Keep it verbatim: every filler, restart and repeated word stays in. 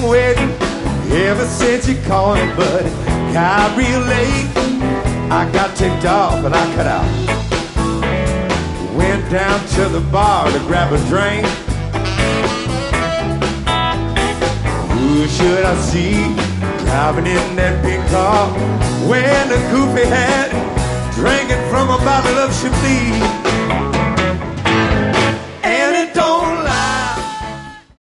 waiting ever since you called me, buddy. Got real late, I got ticked off and I cut out. Went down to the bar to grab a drink. Who should I see driving in that big car, wearing a goofy hat, drinking from a bottle of Chablis?